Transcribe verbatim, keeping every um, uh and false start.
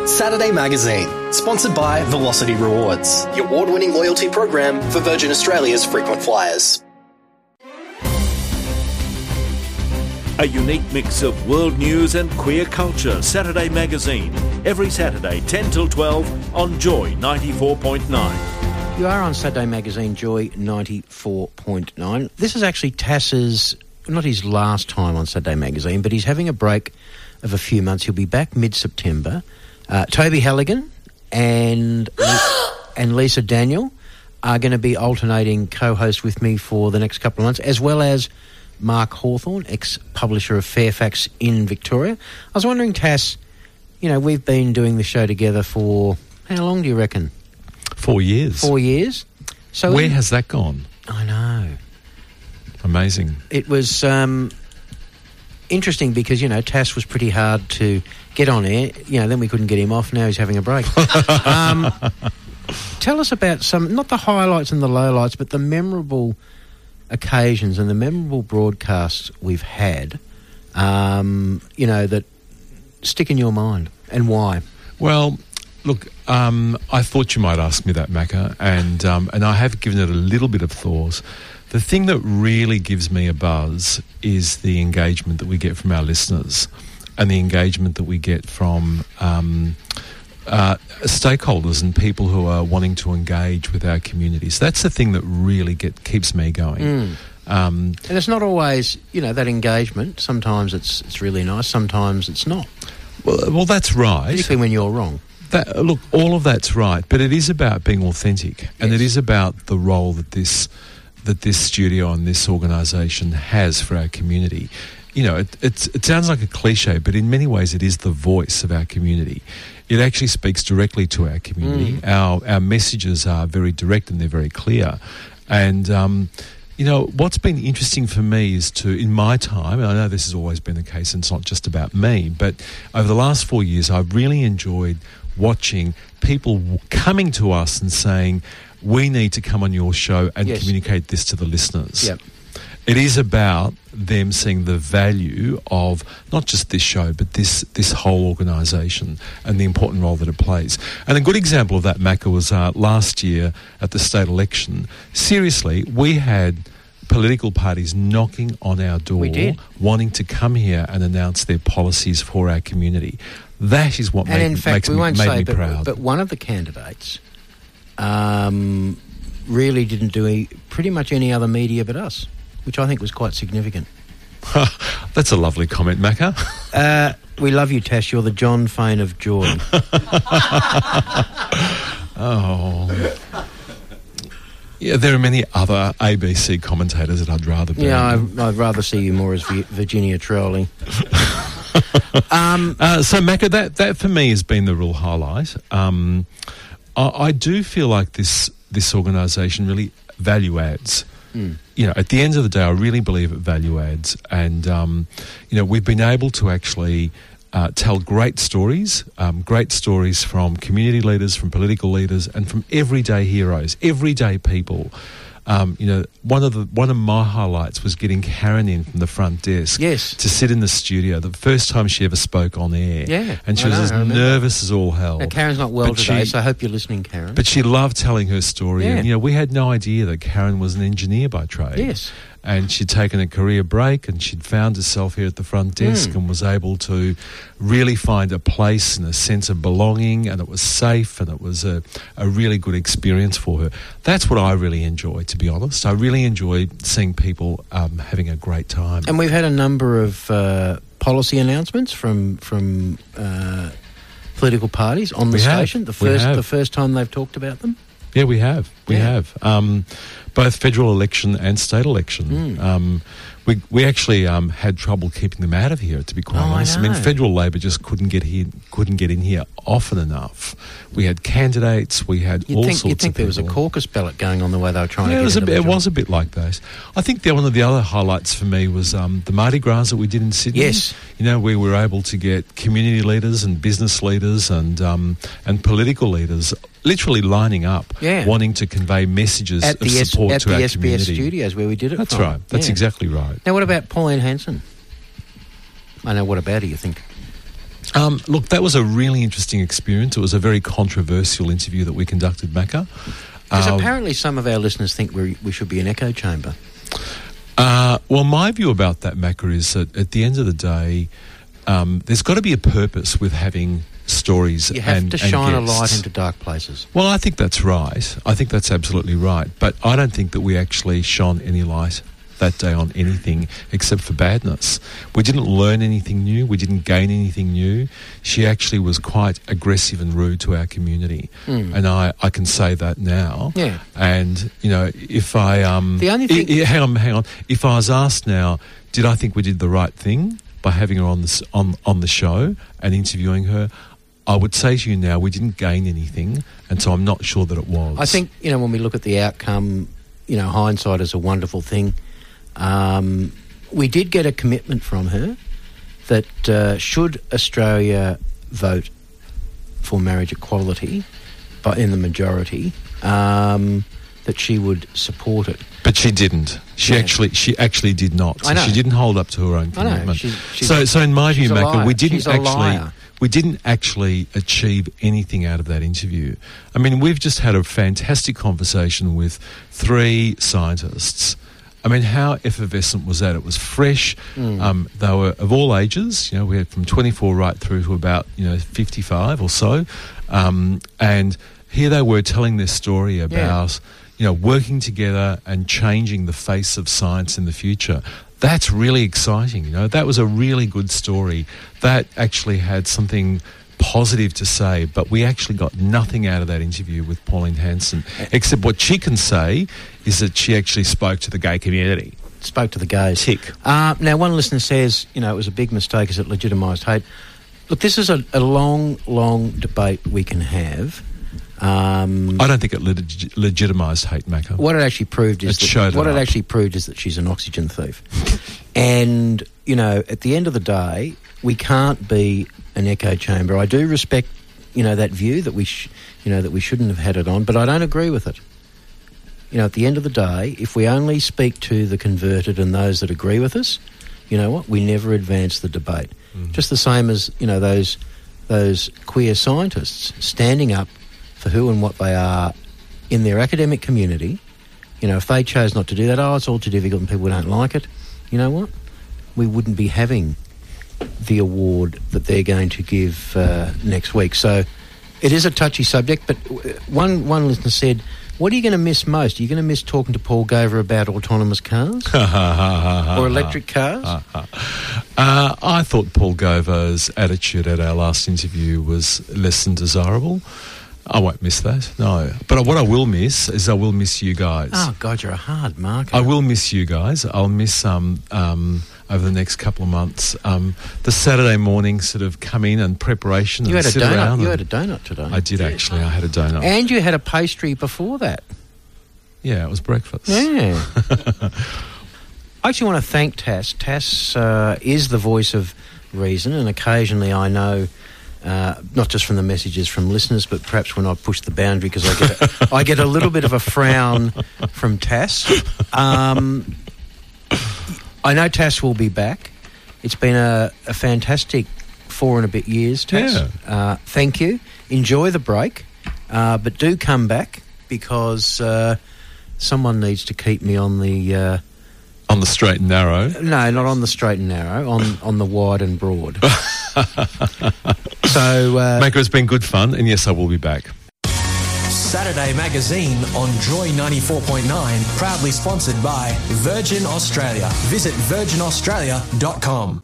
Saturday Magazine, sponsored by Velocity Rewards, the award-winning loyalty program for Virgin Australia's frequent flyers. A unique mix of world news and queer culture. Saturday Magazine, every Saturday ten till twelve on Joy ninety-four point nine. You are on Saturday Magazine, Joy ninety-four point nine. This is actually Tass's, not his last time on Saturday Magazine, but he's having a break of a few months. He'll be back mid-September. Uh, Toby Halligan and and Lisa Daniel are going to be alternating co-host with me for the next couple of months, as well as Mark Hawthorne, ex-publisher of Fairfax in Victoria. I was wondering, Tass, you know, we've been doing the show together for, how long do you reckon? Four years. Four years. So Where in, has that gone? I know. Amazing. It was um, interesting because, you know, Tass was pretty hard to get on air. You know, then we couldn't get him off. Now he's having a break. um, tell us about some, not the highlights and the lowlights, but the memorable occasions and the memorable broadcasts we've had, um, you know, that stick in your mind, and why? Well, look, um, I thought you might ask me that, Macca, and um, and I have given it a little bit of thought. The thing that really gives me a buzz is the engagement that we get from our listeners and the engagement that we get from um, uh, stakeholders and people who are wanting to engage with our communities. That's the thing that really get, keeps me going. Mm. Um, and it's not always, you know, that engagement. Sometimes it's it's really nice, sometimes it's not. Well, well that's right. Particularly when you're wrong. That, look, all of that's right, but it is about being authentic, yes. And it is about the role that this that this studio and this organisation has for our community. You know, it, it's, it sounds like a cliche, but in many ways it is the voice of our community. It actually speaks directly to our community. Mm. Our our messages are very direct and they're very clear. And, um, you know, what's been interesting for me is to, in my time, and I know this has always been the case and it's not just about me, but over the last four years I've really enjoyed watching people coming to us and saying, we need to come on your show and yes. communicate this to the listeners. Yep. It is about them seeing the value of not just this show, but this this whole organisation and the important role that it plays. And a good example of that, Macca, was uh, last year at the state election. Seriously, we had political parties knocking on our door, we did. wanting to come here and announce their policies for our community. That is what and make, in fact, makes we me, won't made say, me but, proud. But one of the candidates um, really didn't do a, pretty much any other media but us, which I think was quite significant. That's a lovely comment, Macca. Uh, we love you, Tash. You're the John Fane of Joy. Oh. Yeah, there are many other A B C commentators that I'd rather be. Yeah, I, I'd rather see you more as v- Virginia Trolley. um, uh, so, Macca, that, that for me has been the real highlight. Um, I, I do feel like this this organisation really value adds. Mm. You know, at the end of the day, I really believe it value adds. And, um, you know, we've been able to actually uh, tell great stories, um, great stories from community leaders, from political leaders, and from everyday heroes, everyday people. Um, you know, one of the one of my highlights was getting Karen in from the front desk yes. to sit in the studio. The first time she ever spoke on air. Yeah, and she I was know, as nervous as all hell. Now, Karen's not well but today, she, so I hope you're listening, Karen. But she loved telling her story. Yeah. And, you know, we had no idea that Karen was an engineer by trade. Yes. And she'd taken a career break and she'd found herself here at the front desk mm. and was able to really find a place and a sense of belonging, and it was safe and it was a, a really good experience for her. That's what I really enjoy, to be honest. I really enjoy seeing people um, having a great time. And we've had a number of uh, policy announcements from from uh, political parties on the we station. Have. The first the first time they've talked about them. Yeah, we have. We yeah. have. Um, both federal election and state election. Mm. Um, we we actually um, had trouble keeping them out of here, to be quite oh, honest. I, I mean, federal Labor just couldn't get here, couldn't get in here often enough. We had candidates. We had you'd all think, sorts you'd think of there people. was a caucus ballot going on the way they were trying yeah, to get it was into a bit, the It job. was a bit like that. I think the, one of the other highlights for me was um, the Mardi Gras that we did in Sydney. Yes. You know, we were able to get community leaders and business leaders and um, and political leaders literally lining up, yeah. wanting to convey messages at of the support S- to at our the S B S community. studios where we did it That's from. right. That's yeah. exactly right. Now, what about Pauline Hanson? I know. What about her, you think? Um, look, that was a really interesting experience. It was a very controversial interview that we conducted, Macca. Because uh, apparently some of our listeners think we we should be an echo chamber. Uh, well, my view about that, Macca, is that at the end of the day, um, there's got to be a purpose with having stories. You have and, to shine and a light into dark places. Well, I think that's right. I think that's absolutely right. But I don't think that we actually shone any light that day on anything except for badness. We didn't learn anything new. We didn't gain anything new. She actually was quite aggressive and rude to our community. Mm. And I, I can say that now. Yeah. And, you know, if I... Um, the only thing... I, I, hang on, hang on. If I was asked now, did I think we did the right thing by having her on the, on, on the show and interviewing her, I would say to you now, we didn't gain anything, and so I'm not sure that it was. I think, you know, when we look at the outcome, you know, hindsight is a wonderful thing. Um, we did get a commitment from her that uh, should Australia vote for marriage equality, but in the majority, um, that she would support it. But she didn't. She Yeah. actually, she actually did not. So I know. she didn't hold up to her own I know. commitment. She's- she's- so, so in my view, she's a Macca, liar. we didn't She's a actually, liar. we didn't actually achieve anything out of that interview. I mean, we've just had a fantastic conversation with three scientists. I mean, how effervescent was that? It was fresh. Mm. Um, they were of all ages. You know, we had from twenty-four right through to about, you know, fifty-five or so. Um, and here they were telling their story about, you know, working together and changing the face of science in the future. That's really exciting. You know, that was a really good story. That actually had something positive to say, but we actually got nothing out of that interview with Pauline Hanson, except what she can say is that she actually spoke to the gay community. Spoke to the gays. Tick. Uh, now, one listener says, you know, it was a big mistake as it legitimised hate. Look, this is a, a long, long debate we can have. Um, I don't think it leg- legitimised hate, Macca. what it actually proved is It that, showed what it it up. actually proved is that she's an oxygen thief. And, you know, at the end of the day, we can't be an echo chamber. I do respect, you know, that view that we, sh- you know, that we shouldn't have had it on, but I don't agree with it. You know, at the end of the day, if we only speak to the converted and those that agree with us, you know what? We never advance the debate. Mm. Just the same as, you know, those those queer scientists standing up for who and what they are in their academic community. You know, if they chose not to do that, oh, it's all too difficult and people don't like it, you know what? We wouldn't be having the award that they're going to give uh, next week. So it is a touchy subject, but one one listener said, what are you going to miss most? Are you going to miss talking to Paul Gover about autonomous cars or electric cars? Uh, I thought Paul Gover's attitude at our last interview was less than desirable. I won't miss that, no. But what I will miss is I will miss you guys. Oh, God, you're a hard marker. I will miss you guys. I'll miss, um, um, over the next couple of months, um, the Saturday morning sort of come in and preparation You and had a sit donut. around. You and- had a donut today. I did actually. I had a donut. And you had a pastry before that. Yeah, it was breakfast. Yeah. I actually want to thank Tass. Tass uh, is the voice of reason, and occasionally I know, uh, not just from the messages from listeners, but perhaps when I push the boundary, because I get a, I get a little bit of a frown from Tass. Um, I know Tass will be back. It's been a, a fantastic four and a bit years, Tass. Yeah. Uh, thank you. Enjoy the break, uh, but do come back because uh, someone needs to keep me on the... Uh, On the straight and narrow. no, not on the straight and narrow, on, on the wide and broad. so... Uh, Macca, it's been good fun, and yes, I will be back. Saturday Magazine on Joy ninety-four point nine, proudly sponsored by Virgin Australia. Visit virgin australia dot com.